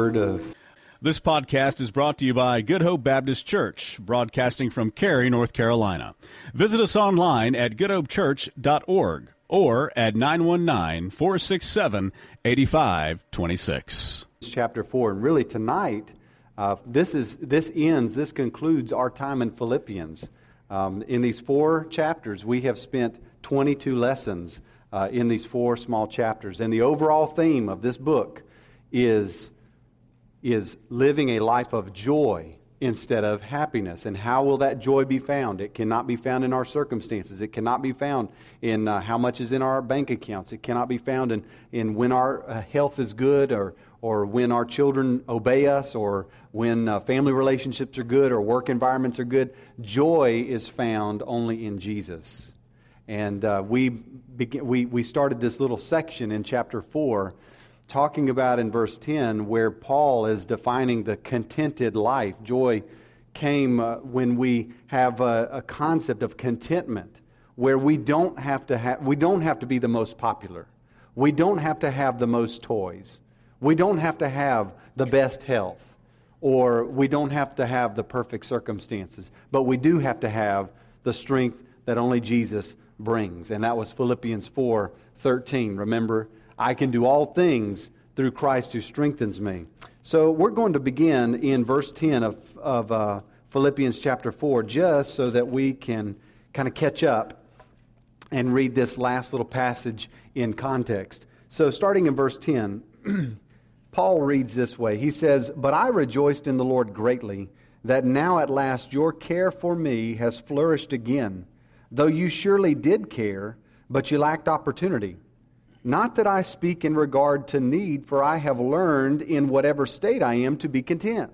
word of... This podcast is brought to you by Good Hope Baptist Church, broadcasting from Cary, North Carolina. Visit us online at goodhopechurch.org or at 919-467-8526. Chapter 4, and really tonight, this concludes our time in Philippians. In these 4 chapters, we have spent 22 lessons in these 4 small chapters, and the overall theme of this book is living a life of joy instead of happiness. And how will that joy be found? It cannot be found in our circumstances. It cannot be found in how much is in our bank accounts. It cannot be found in when our health is good, or when our children obey us, or when family relationships are good, or work environments are good. Joy is found only in Jesus. And we started this little section in chapter 4 talking about in verse 10 where Paul is defining the contented life. Joy came when we have a concept of contentment where we don't have to be the most popular. We don't have to have the most toys. We don't have to have the best health, or we don't have to have the perfect circumstances, but we do have to have the strength that only Jesus brings. And that was Philippians 4:13. Remember, I can do all things through Christ who strengthens me. So we're going to begin in verse 10 of Philippians chapter 4, just so that we can kind of catch up and read this last little passage in context. So starting in verse 10, Paul reads this way. He says, "But I rejoiced in the Lord greatly, that now at last your care for me has flourished again, though you surely did care, but you lacked opportunity. Not that I speak in regard to need, for I have learned in whatever state I am to be content.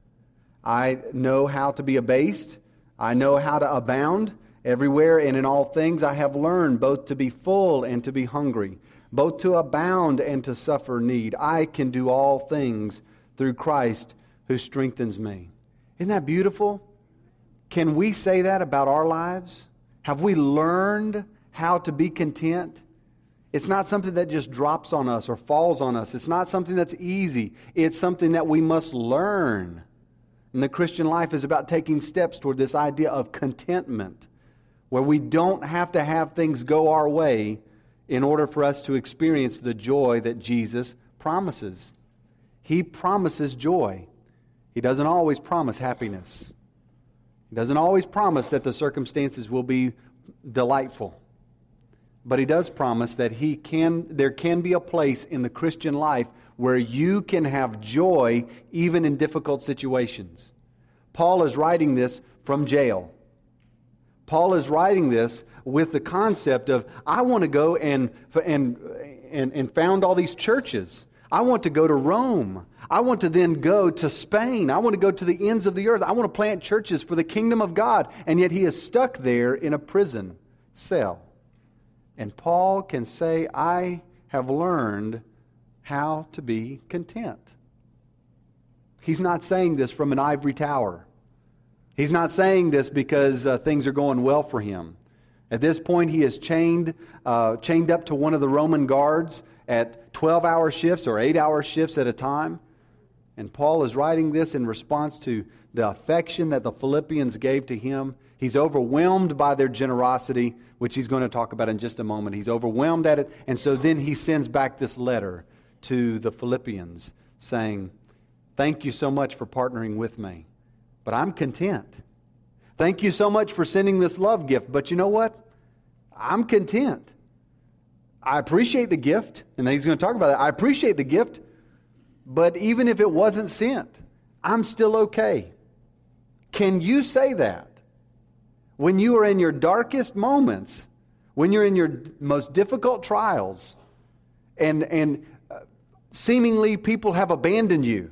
I know how to be abased. I know how to abound. Everywhere and in all things I have learned both to be full and to be hungry, both to abound and to suffer need. I can do all things through Christ who strengthens me." Isn't that beautiful? Can we say that about our lives? Have we learned how to be content? It's not something that just drops on us or falls on us. It's not something that's easy. It's something that we must learn. And the Christian life is about taking steps toward this idea of contentment, where we don't have to have things go our way in order for us to experience the joy that Jesus promises. He promises joy. He doesn't always promise happiness. He doesn't always promise that the circumstances will be delightful. But He does promise that there can be a place in the Christian life where you can have joy even in difficult situations. Paul is writing this from jail. Paul is writing this with the concept of, I want to go and found all these churches. I want to go to Rome. I want to then go to Spain. I want to go to the ends of the earth. I want to plant churches for the kingdom of God. And yet he is stuck there in a prison cell. And Paul can say, I have learned how to be content. He's not saying this from an ivory tower. He's not saying this because things are going well for him. At this point, he is chained up to one of the Roman guards at 12-hour shifts or 8-hour shifts at a time. And Paul is writing this in response to the affection that the Philippians gave to him. He's overwhelmed by their generosity, which he's going to talk about in just a moment. He's overwhelmed at it. And so then he sends back this letter to the Philippians saying, thank you so much for partnering with me, but I'm content. Thank you so much for sending this love gift, but you know what? I'm content. I appreciate the gift, and he's going to talk about that. I appreciate the gift, but even if it wasn't sent, I'm still okay. Can you say that? When you are in your darkest moments, when you're in your most difficult trials, and seemingly people have abandoned you,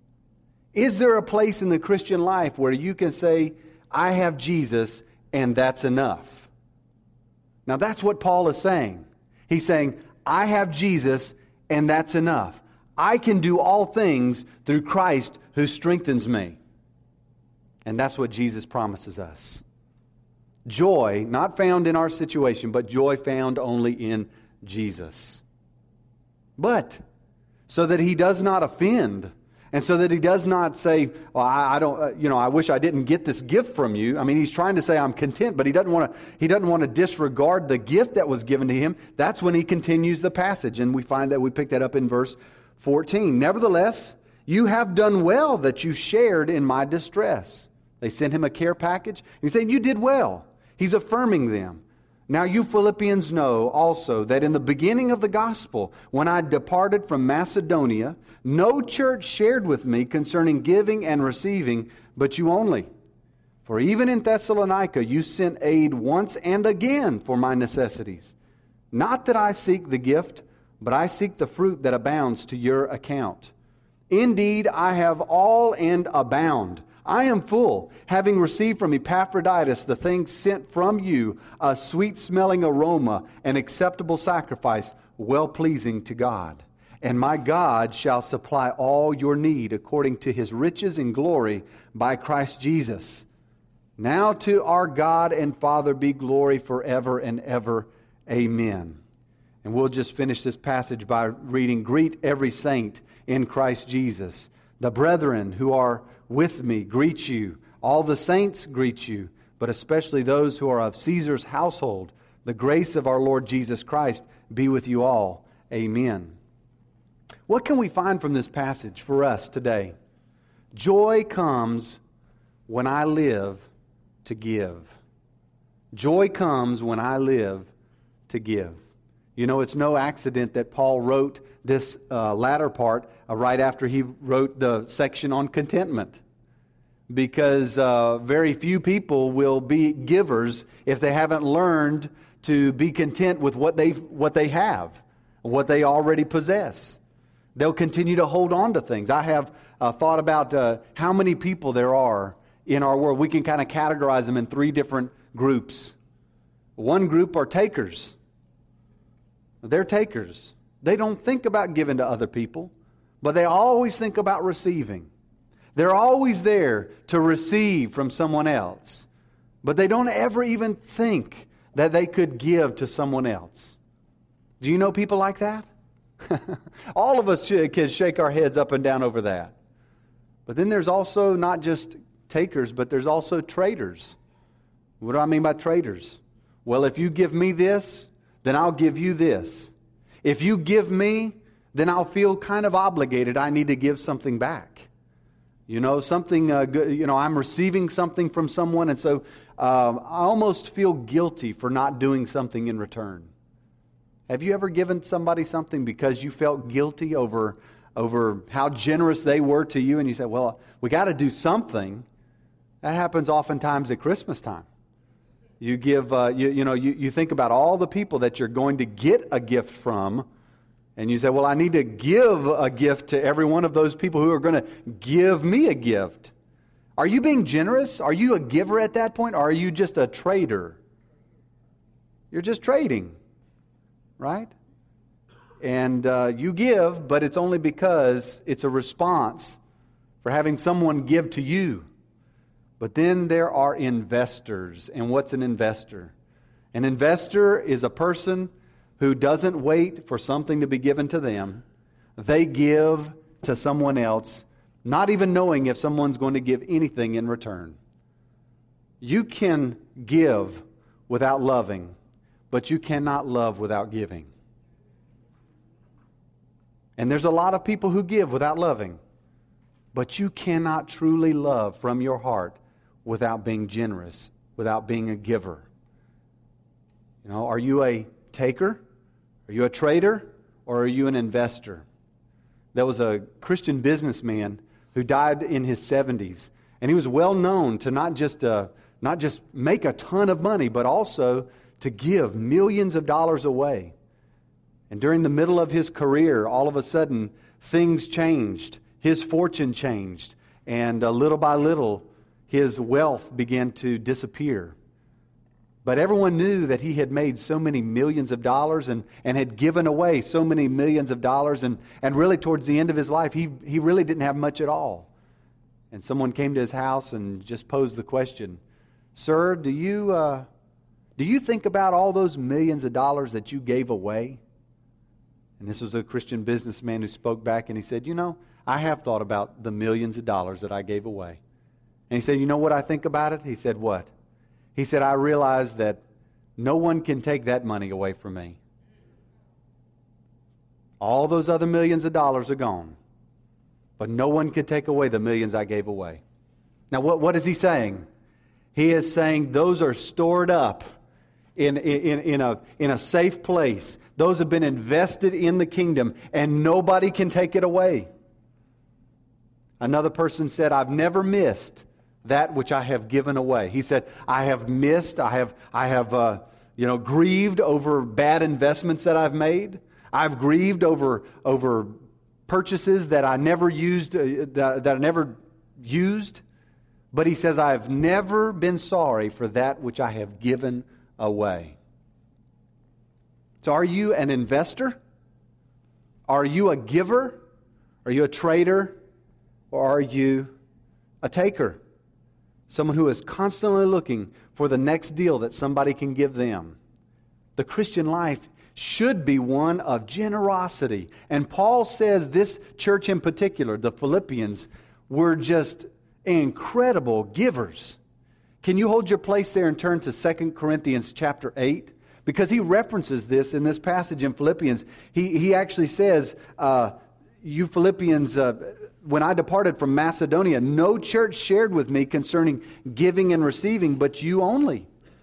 is there a place in the Christian life where you can say, I have Jesus and that's enough? Now that's what Paul is saying. He's saying, I have Jesus and that's enough. I can do all things through Christ who strengthens me. And that's what Jesus promises us. Joy, not found in our situation, but joy found only in Jesus. But, so that he does not offend, And so that he does not say, well, I don't, I wish I didn't get this gift from you. I mean, he's trying to say I'm content, but he doesn't want to disregard the gift that was given to him. That's when he continues the passage. And we find that we pick that up in verse 14. Nevertheless, you have done well that you shared in my distress. They sent him a care package. He's saying, you did well. He's affirming them. Now you Philippians know also that in the beginning of the gospel, when I departed from Macedonia, no church shared with me concerning giving and receiving, but you only. For even in Thessalonica you sent aid once and again for my necessities. Not that I seek the gift, but I seek the fruit that abounds to your account. Indeed, I have all and abound. I am full, having received from Epaphroditus the things sent from you, a sweet-smelling aroma, an acceptable sacrifice, well-pleasing to God. And my God shall supply all your need according to his riches in glory by Christ Jesus. Now to our God and Father be glory forever and ever. Amen. And we'll just finish this passage by reading, Greet every saint in Christ Jesus. The brethren who are with me greet you. All the saints greet you, but especially those who are of Caesar's household. The grace of our Lord Jesus Christ be with you all. Amen. What can we find from this passage for us today? Joy comes when I live to give. Joy comes when I live to give. You know, it's no accident that Paul wrote this latter part right after he wrote the section on contentment. Because very few people will be givers if they haven't learned to be content with what they have, what they already possess. They'll continue to hold on to things. I have thought about how many people there are in our world. We can kind of categorize them in three different groups. One group are takers. They're takers. They don't think about giving to other people, but they always think about receiving. They're always there to receive from someone else, but they don't ever even think that they could give to someone else. Do you know people like that? All of us can shake our heads up and down over that. But then there's also not just takers, but there's also traders. What do I mean by traders? Well, if you give me this, then I'll give you this. If you give me, then I'll feel kind of obligated. I need to give something back. You know, something good. I'm receiving something from someone, and so I almost feel guilty for not doing something in return. Have you ever given somebody something because you felt guilty over how generous they were to you, and you said, "Well, we got to do something." That happens oftentimes at Christmas time. You give, you think about all the people that you're going to get a gift from, and you say, well, I need to give a gift to every one of those people who are going to give me a gift. Are you being generous? Are you a giver at that point, or are you just a trader? You're just trading, right? And you give, but it's only because it's a response for having someone give to you. But then there are investors. And what's an investor? An investor is a person who doesn't wait for something to be given to them. They give to someone else, not even knowing if someone's going to give anything in return. You can give without loving, but you cannot love without giving. And there's a lot of people who give without loving, but you cannot truly love from your heart without being generous, without being a giver. You know, are you a taker? Are you a trader? Or are you an investor? There was a Christian businessman who died in his 70s, and he was well known to not just make a ton of money, but also to give millions of dollars away. And during the middle of his career, all of a sudden, things changed. His fortune changed, and little by little, his wealth began to disappear. But everyone knew that he had made so many millions of dollars and had given away so many millions of dollars. And really towards the end of his life, he really didn't have much at all. And someone came to his house and just posed the question, "Sir, do you think about all those millions of dollars that you gave away?" And this was a Christian businessman who spoke back, and he said, I have thought about the millions of dollars that I gave away. And he said, you know what I think about it? He said, what? He said, I realize that no one can take that money away from me. All those other millions of dollars are gone. But no one can take away the millions I gave away. Now, what is he saying? He is saying those are stored up in a safe place. Those have been invested in the kingdom, and nobody can take it away. Another person said, I've never missed that which I have given away. He said, I have missed, I have grieved over bad investments that I've made. I've grieved over purchases that I never used, that I never used. But he says, I've never been sorry for that which I have given away. So are you an investor? Are you a giver? Are you a trader? Or are you a taker? Someone who is constantly looking for the next deal that somebody can give them. The Christian life should be one of generosity. And Paul says this church in particular, the Philippians, were just incredible givers. Can you hold your place there and turn to 2 Corinthians chapter 8? Because he references this in this passage in Philippians. He actually says, you Philippians, when I departed from Macedonia, no church shared with me concerning giving and receiving, but you only.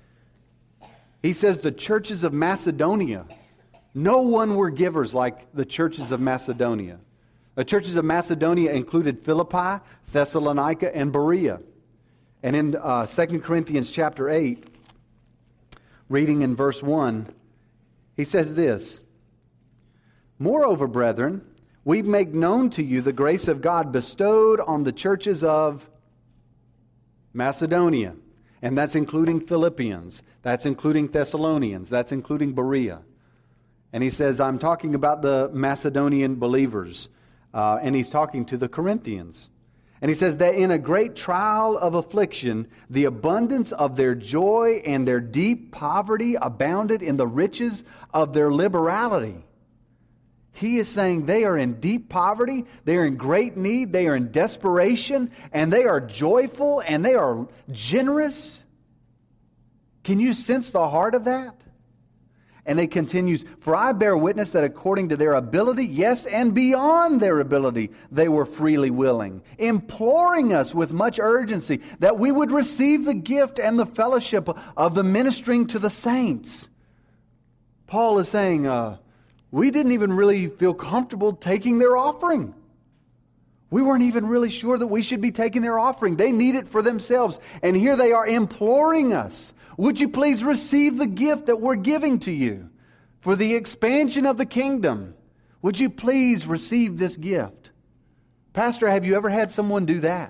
He says the churches of Macedonia, no one were givers like the churches of Macedonia. The churches of Macedonia included Philippi, Thessalonica, and Berea. And in 2 Corinthians chapter 8, reading in verse 1, he says this, Moreover, brethren, we make known to you the grace of God bestowed on the churches of Macedonia. And that's including Philippians. That's including Thessalonians. That's including Berea. And he says, I'm talking about the Macedonian believers. And he's talking to the Corinthians. And he says that in a great trial of affliction, the abundance of their joy and their deep poverty abounded in the riches of their liberality. He is saying they are in deep poverty, they are in great need, they are in desperation, and they are joyful and they are generous. Can you sense the heart of that? And it continues, For I bear witness that according to their ability, yes, and beyond their ability, they were freely willing, imploring us with much urgency that we would receive the gift and the fellowship of the ministering to the saints. Paul is saying, we didn't even really feel comfortable taking their offering. We weren't even really sure that we should be taking their offering. They need it for themselves. And here they are imploring us. Would you please receive the gift that we're giving to you for the expansion of the kingdom? Would you please receive this gift? Pastor, have you ever had someone do that?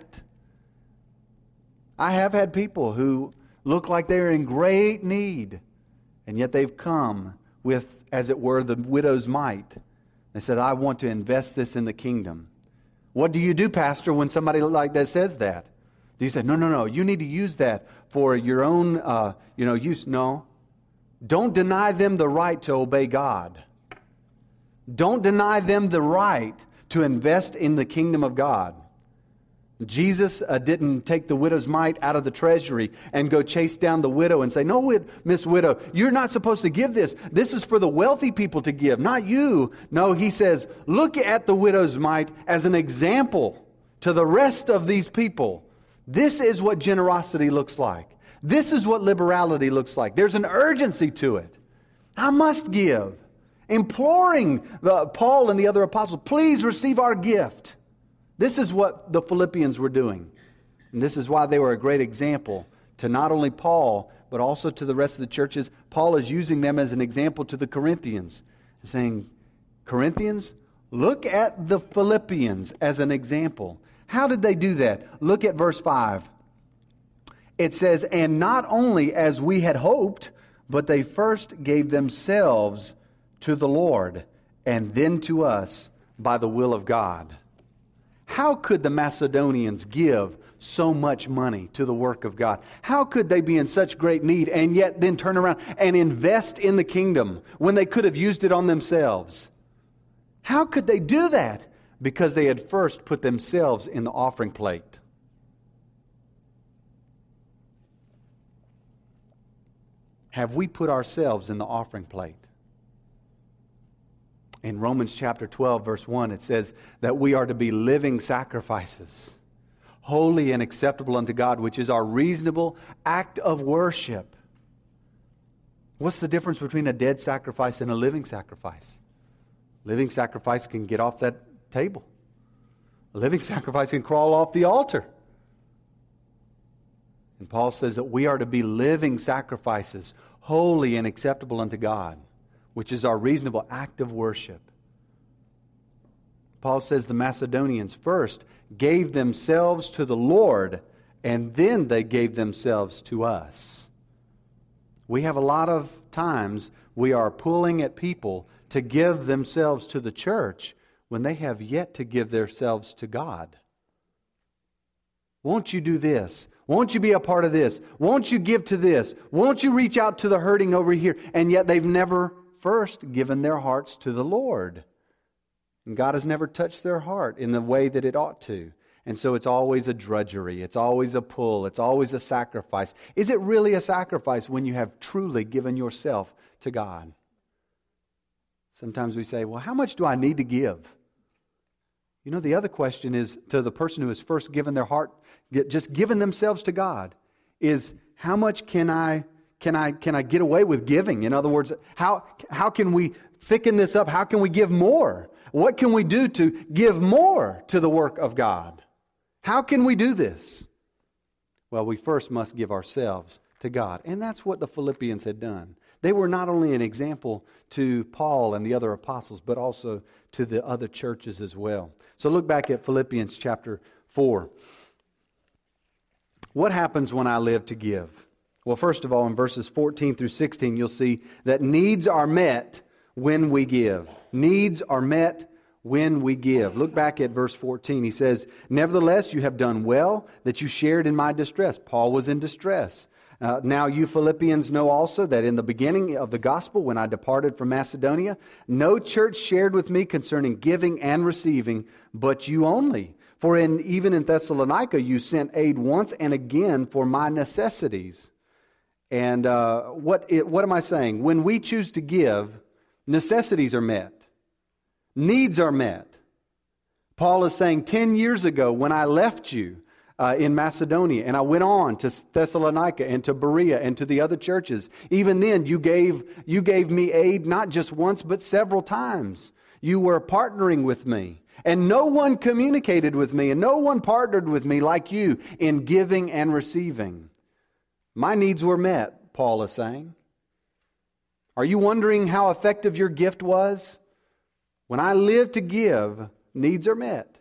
I have had people who look like they're in great need, and yet they've come with, as it were, the widow's mite. They said, I want to invest this in the kingdom. What do you do, Pastor, when somebody like that says that? Do you say, no, you need to use that for your own use? No. Don't deny them the right to obey God. Don't deny them the right to invest in the kingdom of God. Jesus didn't take the widow's mite out of the treasury and go chase down the widow and say, no, Miss Widow, you're not supposed to give this. This is for the wealthy people to give, not you. No, he says, look at the widow's mite as an example to the rest of these people. This is what generosity looks like. This is what liberality looks like. There's an urgency to it. I must give. Imploring Paul and the other apostles, please receive our gift. This is what the Philippians were doing. And this is why they were a great example to not only Paul, but also to the rest of the churches. Paul is using them as an example to the Corinthians, saying, Corinthians, look at the Philippians as an example. How did they do that? Look at verse 5. It says, and not only as we had hoped, but they first gave themselves to the Lord, and then to us by the will of God. How could the Macedonians give so much money to the work of God? How could they be in such great need and yet then turn around and invest in the kingdom when they could have used it on themselves? How could they do that? because they had first put themselves in the offering plate. Have we put ourselves in the offering plate? In Romans chapter 12, verse 1, it says that we are to be living sacrifices, holy and acceptable unto God, which is our reasonable act of worship. What's the difference between a dead sacrifice and a living sacrifice? Living sacrifice can get off that table. A living sacrifice can crawl off the altar. And Paul says that we are to be living sacrifices, holy and acceptable unto God, which is our reasonable act of worship. Paul says the Macedonians first gave themselves to the Lord, and then they gave themselves to us. We have a lot of times we are pulling at people to give themselves to the church when they have yet to give themselves to God. Won't you do this? Won't you be a part of this? Won't you give to this? Won't you reach out to the hurting over here? And yet they've never first given their hearts to the Lord. And God has never touched their heart in the way that it ought to. And so it's always a drudgery. It's always a pull. It's always a sacrifice. Is it really a sacrifice when you have truly given yourself to God? Sometimes we say, well, how much do I need to give? You know, the other question is to the person who has first given their heart, just given themselves to God, is how much can I get away with giving? In other words, how can we thicken this up? How can we give more? What can we do to give more to the work of God? How can we do this? Well, we first must give ourselves to God. And that's what the Philippians had done. They were not only an example to Paul and the other apostles, but also to the other churches as well. So look back at Philippians chapter 4. What happens when I live to give? Well, first of all, in verses 14 through 16, you'll see that needs are met when we give. Needs are met when we give. Look back at verse 14. He says, "Nevertheless, you have done well that you shared in my distress." Paul was in distress. "Now you Philippians know also that in the beginning of the gospel, when I departed from Macedonia, no church shared with me concerning giving and receiving, but you only. For even in Thessalonica you sent aid once and again for my necessities." And what am I saying? When we choose to give, necessities are met. Needs are met. Paul is saying 10 years ago when I left you in Macedonia and I went on to Thessalonica and to Berea and to the other churches, even then you gave me aid not just once but several times. You were partnering with me. And no one communicated with me and no one partnered with me like you in giving and receiving. My needs were met, Paul is saying. Are you wondering how effective your gift was? When I live to give, needs are met.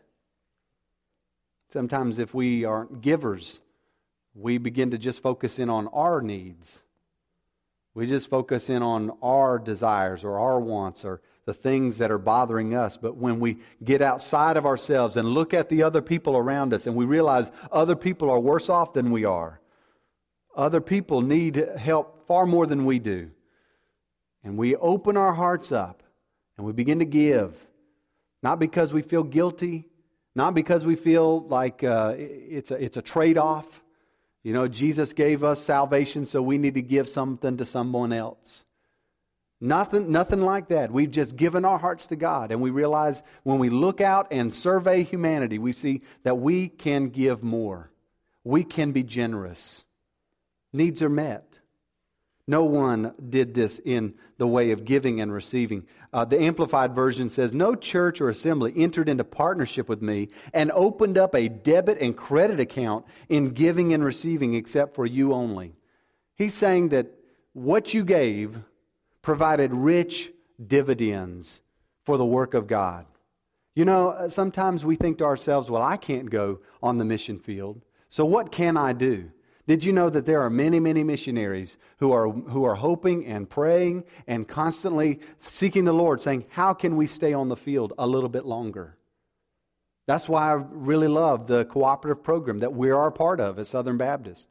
Sometimes if we aren't givers, we begin to just focus in on our needs. We just focus in on our desires or our wants or the things that are bothering us. But when we get outside of ourselves and look at the other people around us and we realize other people are worse off than we are, other people need help far more than we do, and we open our hearts up and we begin to give, not because we feel guilty, not because we feel like it's a trade-off. You know, Jesus gave us salvation, so we need to give something to someone else. Nothing like that. We've just given our hearts to God, and we realize when we look out and survey humanity, we see that we can give more. We can be generous. Needs are met. No one did this in the way of giving and receiving. The Amplified Version says, "No church or assembly entered into partnership with me and opened up a debit and credit account in giving and receiving except for you only." He's saying that what you gave provided rich dividends for the work of God. You know, sometimes we think to ourselves, well, I can't go on the mission field, so what can I do? Did you know that there are many, many missionaries who are hoping and praying and constantly seeking the Lord, saying, how can we stay on the field a little bit longer? That's why I really love the cooperative program that we are a part of at Southern Baptist.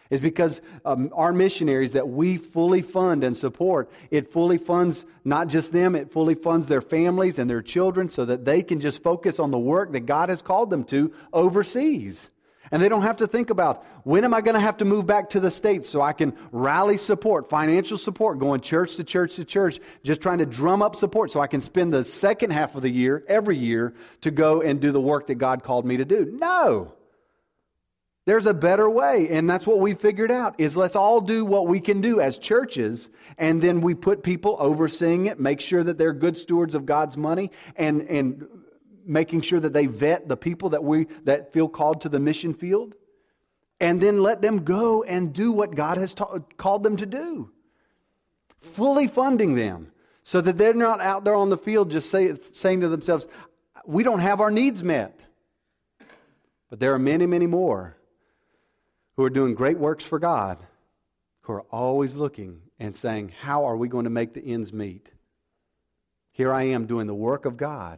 Is because our missionaries that we fully fund and support, it fully funds not just them, it fully funds their families and their children so that they can just focus on the work that God has called them to overseas. And they don't have to think about, when am I going to have to move back to the States so I can rally support, financial support, going church to church to church, just trying to drum up support so I can spend the second half of the year, every year, to go and do the work that God called me to do. No! There's a better way, and that's what we figured out, is let's all do what we can do as churches, and then we put people overseeing it, make sure that they're good stewards of God's money, and making sure that they vet the people that feel called to the mission field, and then let them go and do what God has called them to do. Fully funding them, so that they're not out there on the field just saying to themselves, we don't have our needs met. But there are many, many more who are doing great works for God, who are always looking and saying, how are we going to make the ends meet? Here I am doing the work of God,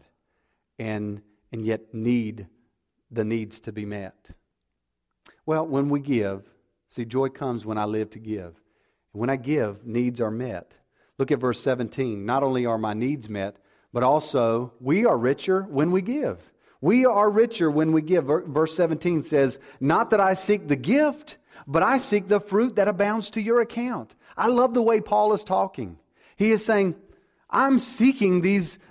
and yet need the needs to be met. Well, when we give, see, joy comes when I live to give. When I give, needs are met. Look at verse 17. Not only are my needs met, but also we are richer when we give. We are richer when we give. Verse 17 says, not that I seek the gift, but I seek the fruit that abounds to your account. I love the way Paul is talking. He is saying, I'm seeking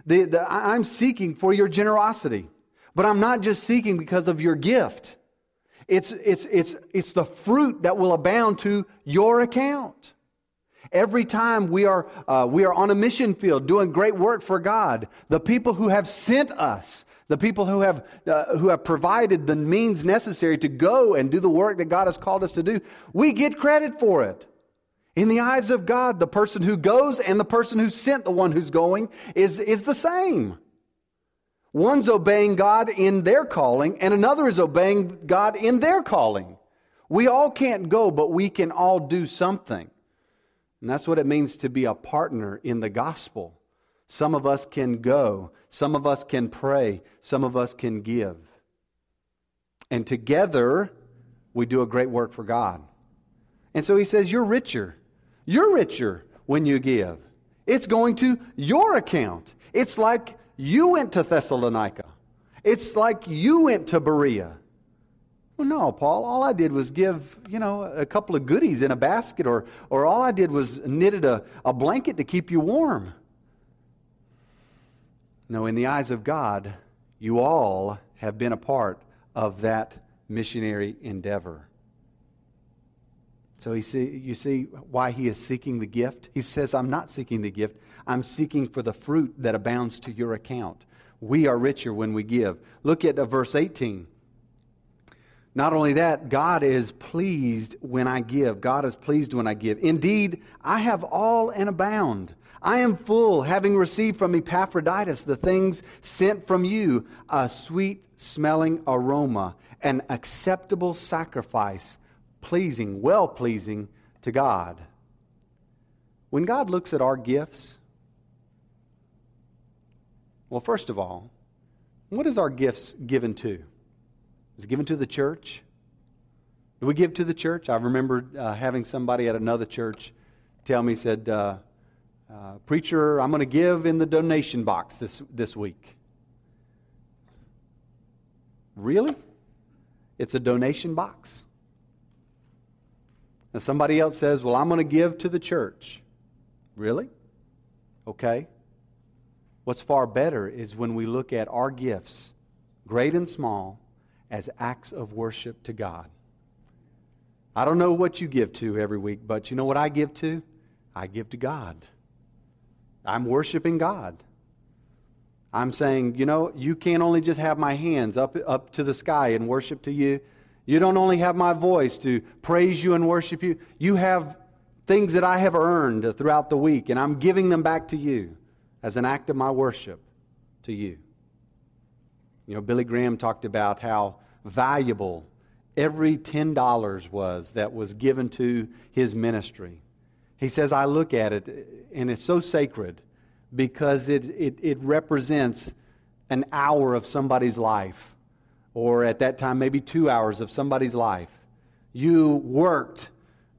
I'm seeking for your generosity, but I'm not just seeking because of your gift. It's the fruit that will abound to your account. Every time we are on a mission field doing great work for God, the people who have sent us, the people who have provided the means necessary to go and do the work that God has called us to do, we get credit for it. In the eyes of God, the person who goes and the person who sent the one who's going is the same. One's obeying God in their calling, and another is obeying God in their calling. We all can't go, but we can all do something. And that's what it means to be a partner in the gospel. Some of us can go. Some of us can pray. Some of us can give. And together, we do a great work for God. And so he says, you're richer. You're richer when you give. It's going to your account. It's like you went to Thessalonica. It's like you went to Berea. Well, no, Paul, all I did was give, a couple of goodies in a basket, or all I did was knitted a blanket to keep you warm. No, in the eyes of God, you all have been a part of that missionary endeavor. So you see why he is seeking the gift? He says, I'm not seeking the gift. I'm seeking for the fruit that abounds to your account. We are richer when we give. Look at verse 18. Not only that, God is pleased when I give. God is pleased when I give. Indeed, I have all and abound. I am full, having received from Epaphroditus the things sent from you, a sweet-smelling aroma, an acceptable sacrifice, pleasing, well-pleasing to God. When God looks at our gifts, well, first of all, what is our gifts given to? Is it given to the church? Do we give to the church? I remember having somebody at another church tell me, said, preacher, I'm going to give in the donation box this week. Really? It's a donation box? And somebody else says, well, I'm going to give to the church. Really? Okay. What's far better is when we look at our gifts, great and small, as acts of worship to God. I don't know what you give to every week, but you know what I give to? I give to God. I'm worshiping God. I'm saying, you can't only just have my hands up to the sky and worship to you. You don't only have my voice to praise you and worship you. You have things that I have earned throughout the week, and I'm giving them back to you as an act of my worship to you. Billy Graham talked about how valuable every $10 was that was given to his ministry. He says, I look at it, and it's so sacred because it represents an hour of somebody's life, or at that time maybe 2 hours of somebody's life. You worked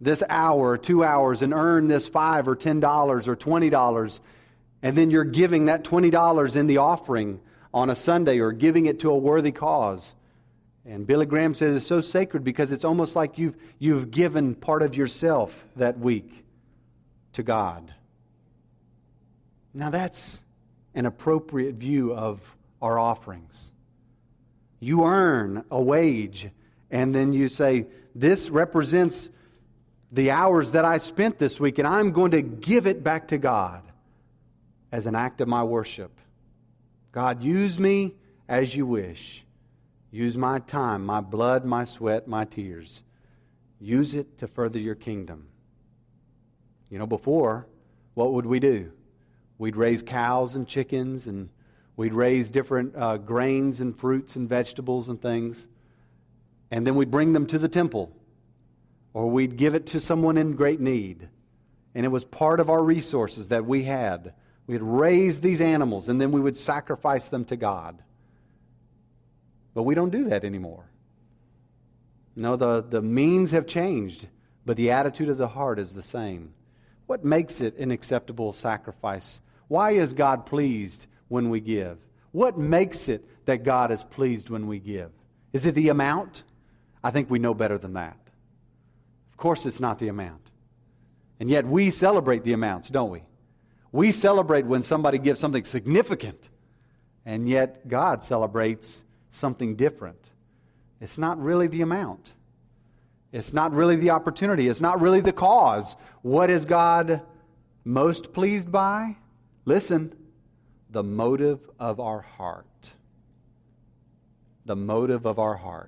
this hour or 2 hours and earn this $5 or $10 or $20, and then you're giving that $20 in the offering on a Sunday or giving it to a worthy cause. And Billy Graham says it's so sacred because it's almost like you've given part of yourself that week to God. Now that's an appropriate view of our offerings. You earn a wage, and then you say, this represents the hours that I spent this week, and I'm going to give it back to God as an act of my worship. God, use me as you wish. Use my time, my blood, my sweat, my tears. Use it to further your kingdom. You know, before, what would we do? We'd raise cows and chickens, and we'd raise different grains and fruits and vegetables and things. And then we'd bring them to the temple. Or we'd give it to someone in great need. And it was part of our resources that we had. We'd raise these animals, and then we would sacrifice them to God. But we don't do that anymore. No, the means have changed, but the attitude of the heart is the same. What makes it an acceptable sacrifice? Why is God pleased when we give? What makes it that God is pleased when we give? Is it the amount? I think we know better than that. Of course it's not the amount. And yet we celebrate the amounts, don't we? We celebrate when somebody gives something significant. And yet God celebrates something different. It's not really the amount. It's not really the opportunity. It's not really the cause. What is God most pleased by? Listen, the motive of our heart. The motive of our heart.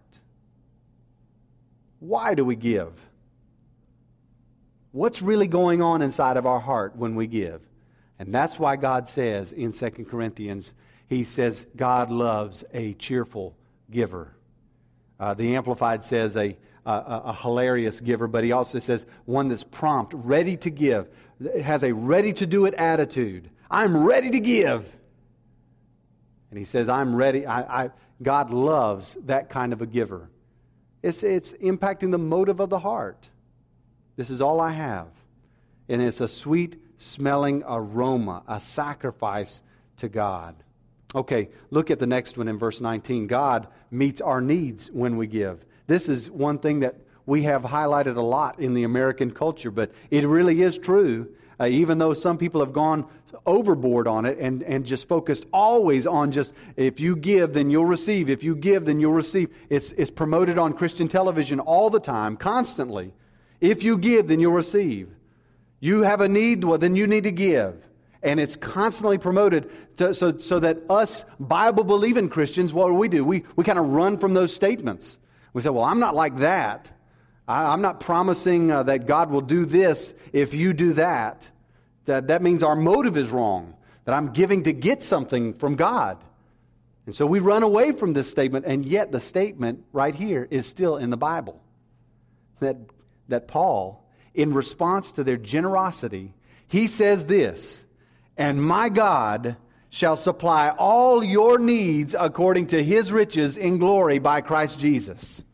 Why do we give? What's really going on inside of our heart when we give? And that's why God says in 2 Corinthians, He says God loves a cheerful giver. The Amplified says a hilarious giver, but he also says one that's prompt, ready to give, has a ready-to-do-it attitude. I'm ready to give. And he says, I'm ready. God loves that kind of a giver. It's impacting the motive of the heart. This is all I have. And it's a sweet-smelling aroma, a sacrifice to God. Okay, look at the next one in verse 19. God meets our needs when we give. This is one thing that we have highlighted a lot in the American culture, but it really is true, even though some people have gone overboard on it and just focused always on just, if you give, then you'll receive. If you give, then you'll receive. It's promoted on Christian television all the time, constantly. If you give, then you'll receive. You have a need, well, then you need to give. And it's constantly promoted so that us Bible-believing Christians, what do? We kind of run from those statements. We say, well, I'm not like that. I'm not promising that God will do this if you do that. That means our motive is wrong, that I'm giving to get something from God. And so we run away from this statement, and yet the statement right here is still in the Bible. That Paul, in response to their generosity, he says this, and my God shall supply all your needs according to His riches in glory by Christ Jesus.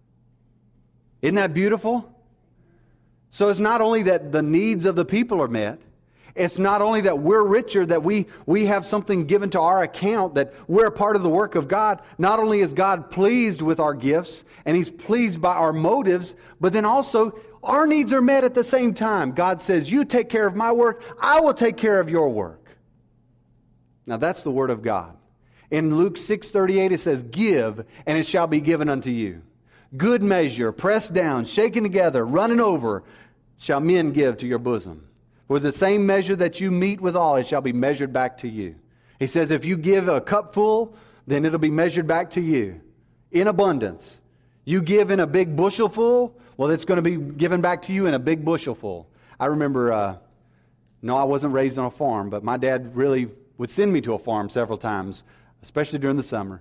Isn't that beautiful? So it's not only that the needs of the people are met, it's not only that we're richer, that we have something given to our account, that we're a part of the work of God. Not only is God pleased with our gifts, and He's pleased by our motives, but then also our needs are met at the same time. God says, you take care of my work, I will take care of your work. Now that's the Word of God. In Luke 6:38 it says, give, and it shall be given unto you. Good measure, pressed down, shaken together, running over, shall men give to your bosom. For the same measure that you meet withal, it shall be measured back to you. He says, if you give a cup full, then it'll be measured back to you in abundance. You give in a big bushel full, well, it's going to be given back to you in a big bushel full. I remember, no, I wasn't raised on a farm, but my dad really would send me to a farm several times, especially during the summer.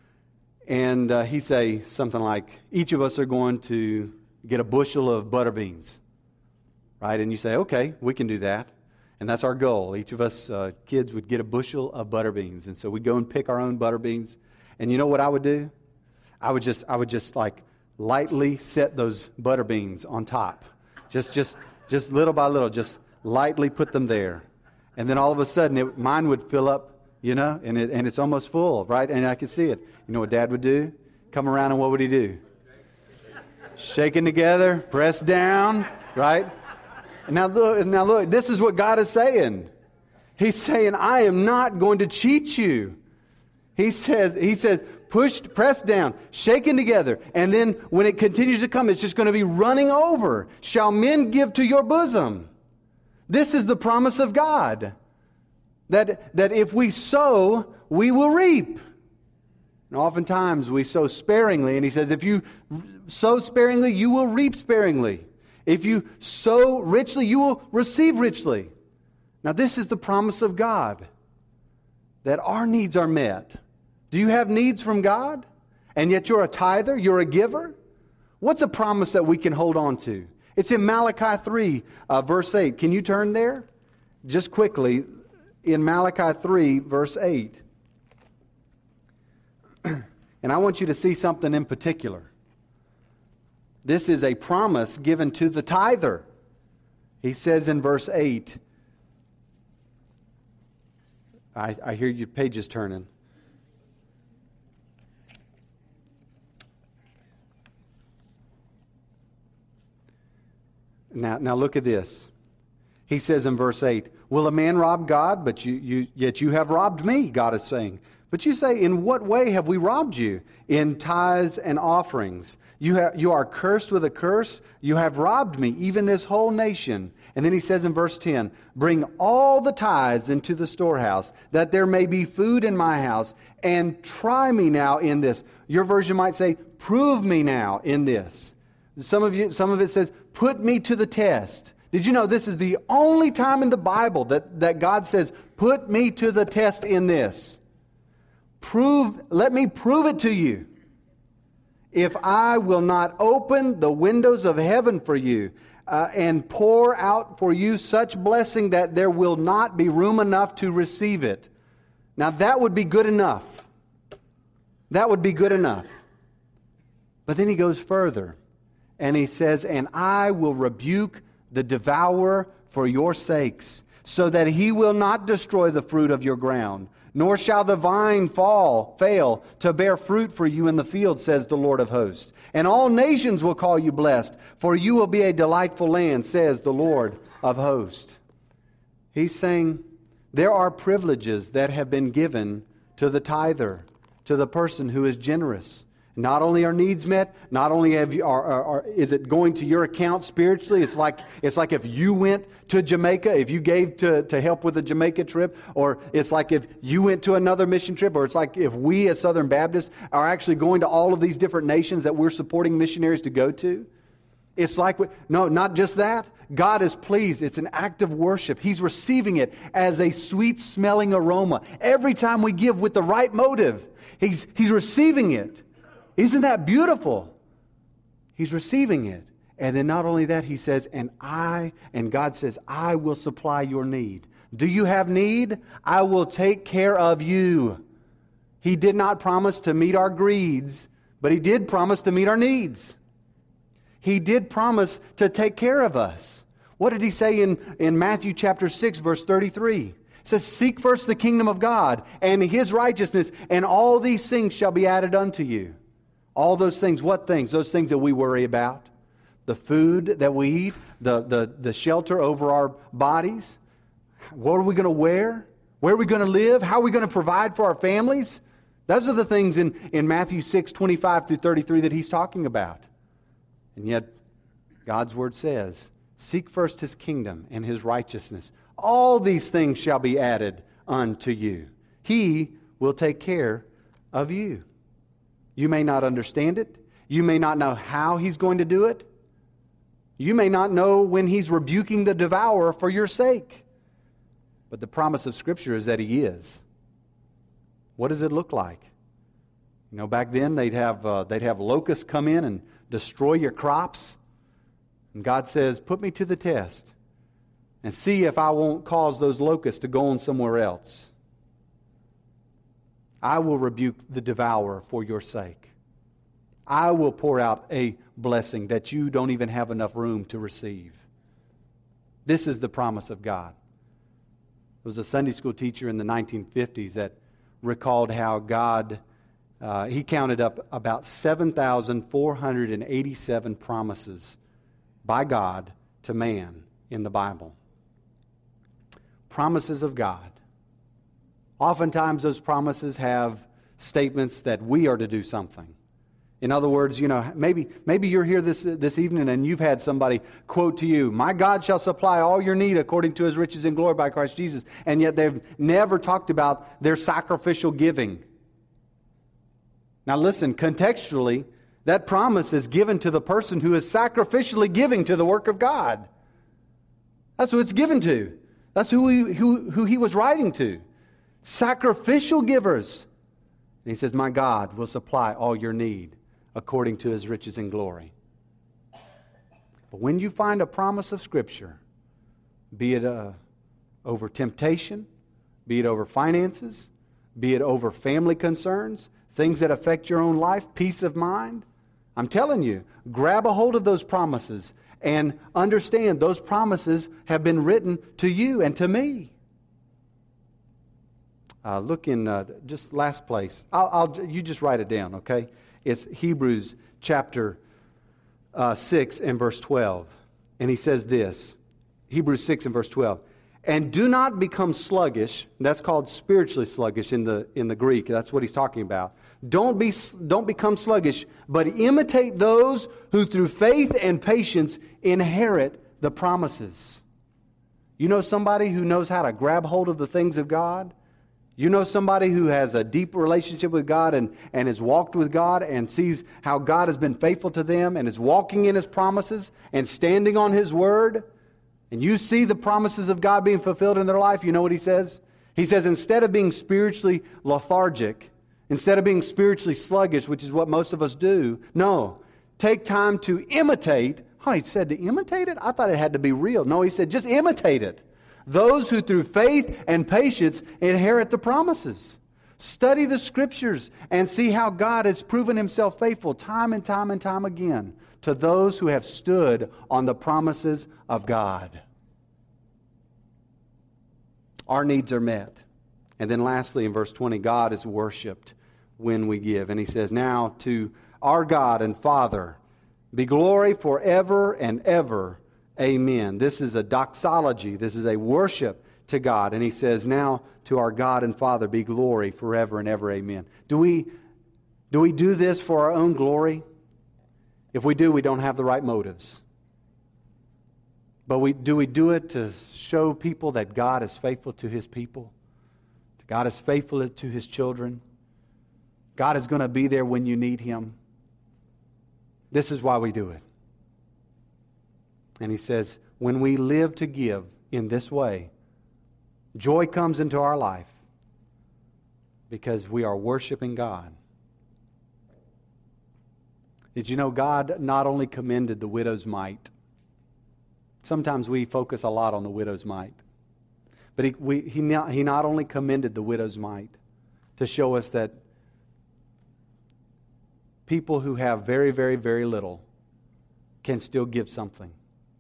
And he'd say something like, each of us are going to get a bushel of butter beans. Right? And you say, okay, we can do that. And that's our goal. Each of us kids would get a bushel of butter beans. And so we'd go and pick our own butter beans. And you know what I would do? I would just like lightly set those butter beans on top. Just little by little, just lightly put them there. And then all of a sudden, mine would fill up, and it's almost full, right? And I could see it. You know what Dad would do? Come around, and what would he do? Shaking together, press down, right? And now look, this is what God is saying. He's saying, I am not going to cheat you. He says, pushed, pressed down, shaken together. And then when it continues to come, it's just going to be running over. Shall men give to your bosom? This is the promise of God. That if we sow, we will reap. And oftentimes we sow sparingly. And he says, if you sow sparingly, you will reap sparingly. If you sow richly, you will receive richly. Now this is the promise of God. That our needs are met. Do you have needs from God? And yet you're a tither, you're a giver? What's a promise that we can hold on to? It's in Malachi 3, verse 8. Can you turn there? Just quickly, in Malachi 3, verse 8. And I want you to see something in particular. This is a promise given to the tither. He says in verse 8, I hear your pages turning. Now look at this. He says in verse 8, will a man rob God? But yet you have robbed me, God is saying. But you say, in what way have we robbed you? In tithes and offerings. You are cursed with a curse. You have robbed me, even this whole nation. And then he says in verse 10, bring all the tithes into the storehouse, that there may be food in my house, and try me now in this. Your version might say, prove me now in this. Some of it says, put me to the test. Did you know this is the only time in the Bible that God says, put me to the test in this? Let me prove it to you. If I will not open the windows of heaven for you and pour out for you such blessing that there will not be room enough to receive it. Now that would be good enough. That would be good enough. But then he goes further and he says, and I will rebuke the devourer for your sakes, so that he will not destroy the fruit of your ground. Nor shall the vine fail to bear fruit for you in the field, says the Lord of hosts. And all nations will call you blessed, for you will be a delightful land, says the Lord of hosts. He's saying there are privileges that have been given to the tither, to the person who is generous. Not only are needs met, not only is it going to your account spiritually. It's like if you went to Jamaica, if you gave to help with a Jamaica trip, or it's like if you went to another mission trip, or it's like if we as Southern Baptists are actually going to all of these different nations that we're supporting missionaries to go to. It's like, no, not just that. God is pleased. It's an act of worship. He's receiving it as a sweet-smelling aroma. Every time we give with the right motive, He's receiving it. Isn't that beautiful? He's receiving it. And then not only that, he says, and God says, I will supply your need. Do you have need? I will take care of you. He did not promise to meet our greeds, but he did promise to meet our needs. He did promise to take care of us. What did he say in Matthew chapter 6, verse 33? It says, seek first the kingdom of God and his righteousness, and all these things shall be added unto you. All those things, what things? Those things that we worry about. The food that we eat, the shelter over our bodies. What are we going to wear? Where are we going to live? How are we going to provide for our families? Those are the things in Matthew 6, 25 through 33 that he's talking about. And yet, God's word says, seek first his kingdom and his righteousness. All these things shall be added unto you. He will take care of you. You may not understand it. You may not know how he's going to do it. You may not know when he's rebuking the devourer for your sake. But the promise of Scripture is that he is. What does it look like? You know, back then they'd have locusts come in and destroy your crops. And God says, put me to the test and see if I won't cause those locusts to go on somewhere else. I will rebuke the devourer for your sake. I will pour out a blessing that you don't even have enough room to receive. This is the promise of God. There was a Sunday school teacher in the 1950s that recalled how God, he counted up about 7,487 promises by God to man in the Bible. Promises of God. Oftentimes those promises have statements that we are to do something. In other words, maybe you're here this evening and you've had somebody quote to you, "My God shall supply all your need according to His riches in glory by Christ Jesus." And yet they've never talked about their sacrificial giving. Now listen, contextually, that promise is given to the person who is sacrificially giving to the work of God. That's who it's given to. That's who he was writing to. Sacrificial givers. And he says, "My God will supply all your need according to His riches and glory." But when you find a promise of Scripture, be it over temptation, be it over finances, be it over family concerns, things that affect your own life, peace of mind, I'm telling you, grab a hold of those promises and understand those promises have been written to you and to me. Look in just last place. You just write it down, okay? It's Hebrews chapter 6 and verse 12. And he says this, Hebrews 6 and verse 12. "And do not become sluggish." That's called spiritually sluggish in the Greek. That's what he's talking about. Don't become sluggish, but imitate those who through faith and patience inherit the promises. You know somebody who knows how to grab hold of the things of God? You know somebody who has a deep relationship with God and has walked with God and sees how God has been faithful to them and is walking in His promises and standing on His word? And you see the promises of God being fulfilled in their life. You know what he says? He says, instead of being spiritually lethargic, instead of being spiritually sluggish, which is what most of us do, no, take time to imitate. Oh, he said to imitate it? I thought it had to be real. No, he said just imitate it. Those who through faith and patience inherit the promises. Study the Scriptures and see how God has proven Himself faithful time and time and time again to those who have stood on the promises of God. Our needs are met. And then lastly, in verse 20, God is worshiped when we give. And he says, "Now to our God and Father be glory forever and ever. Amen." This is a doxology. This is a worship to God. And he says, "Now to our God and Father be glory forever and ever. Amen." Do we do this for our own glory? If we do, we don't have the right motives. But do we do it to show people that God is faithful to His people? God is faithful to His children? God is going to be there when you need Him? This is why we do it. And he says, when we live to give in this way, joy comes into our life because we are worshiping God. Did you know God not only commended the widow's mite? Sometimes we focus a lot on the widow's mite. But he not only commended the widow's mite to show us that people who have very, very, very little can still give something.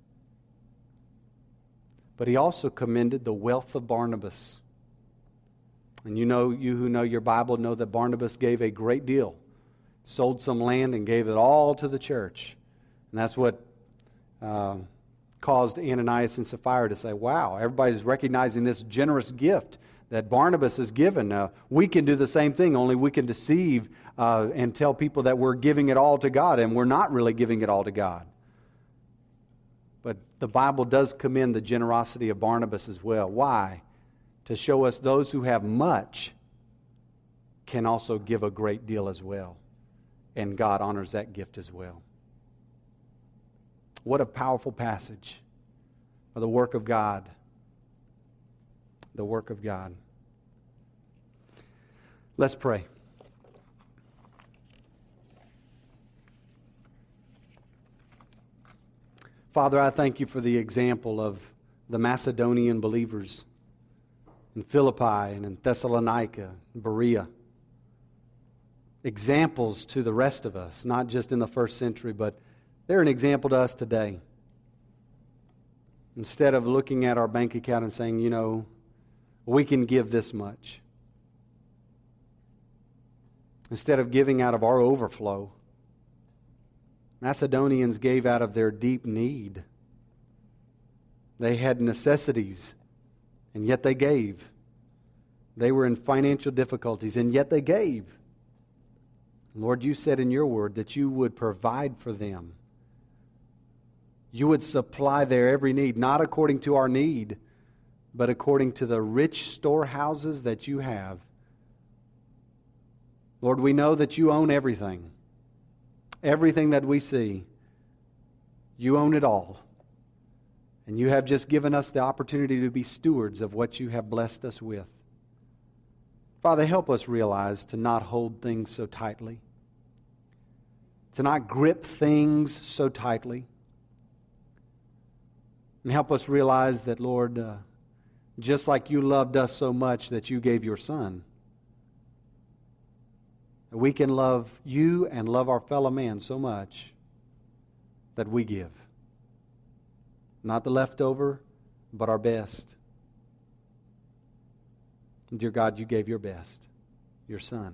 But he also commended the wealth of Barnabas. And you who know your Bible know that Barnabas gave a great deal. Sold some land and gave it all to the church. And that's what caused Ananias and Sapphira to say, wow, everybody's recognizing this generous gift that Barnabas has given. We can do the same thing, only we can deceive and tell people that we're giving it all to God, and we're not really giving it all to God. But the Bible does commend the generosity of Barnabas as well. Why? To show us those who have much can also give a great deal as well. And God honors that gift as well. What a powerful passage of the work of God. The work of God. Let's pray. Father, I thank you for the example of the Macedonian believers in Philippi and in Thessalonica and Berea. examples to the rest of us, not just in the first century, but they're an example to us today. Instead of looking at our bank account and saying, we can give this much. Instead of giving out of our overflow, Macedonians gave out of their deep need. They had necessities, and yet they gave. They were in financial difficulties, and yet they gave. Lord, you said in your word that you would provide for them. You would supply their every need, not according to our need, but according to the rich storehouses that you have. Lord, we know that you own everything. Everything that we see, you own it all. And you have just given us the opportunity to be stewards of what you have blessed us with. Father, help us realize to not hold things so tightly, to not grip things so tightly. And help us realize that, Lord, just like you loved us so much that you gave your Son, we can love you and love our fellow man so much that we give. Not the leftover, but our best. Dear God, you gave your best, your Son.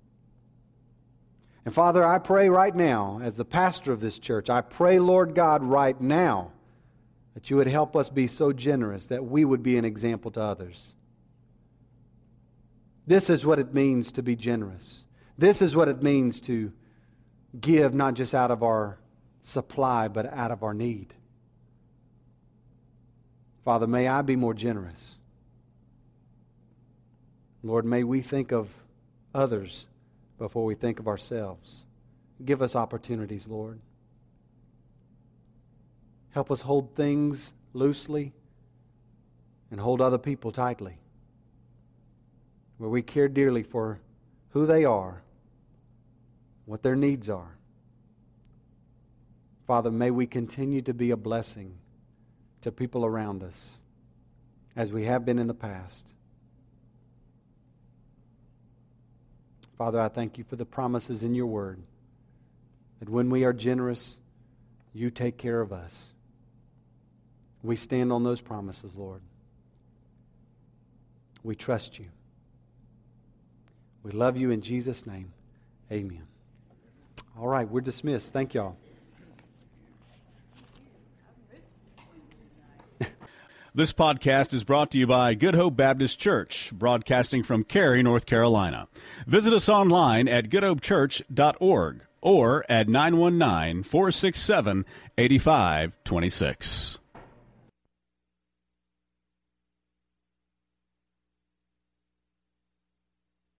And Father, I pray right now, as the pastor of this church, I pray, Lord God, right now, that you would help us be so generous that we would be an example to others. This is what it means to be generous. This is what it means to give not just out of our supply, but out of our need. Father, may I be more generous. Lord, may we think of others before we think of ourselves. Give us opportunities, Lord. Help us hold things loosely and hold other people tightly. Where we care dearly for who they are, what their needs are. Father, may we continue to be a blessing to people around us as we have been in the past. Father, I thank you for the promises in your word that when we are generous, you take care of us. We stand on those promises, Lord. We trust you. We love you in Jesus' name. Amen. All right, we're dismissed. Thank y'all. This podcast is brought to you by Good Hope Baptist Church, broadcasting from Cary, North Carolina. Visit us online at goodhopechurch.org or at 919-467-8526.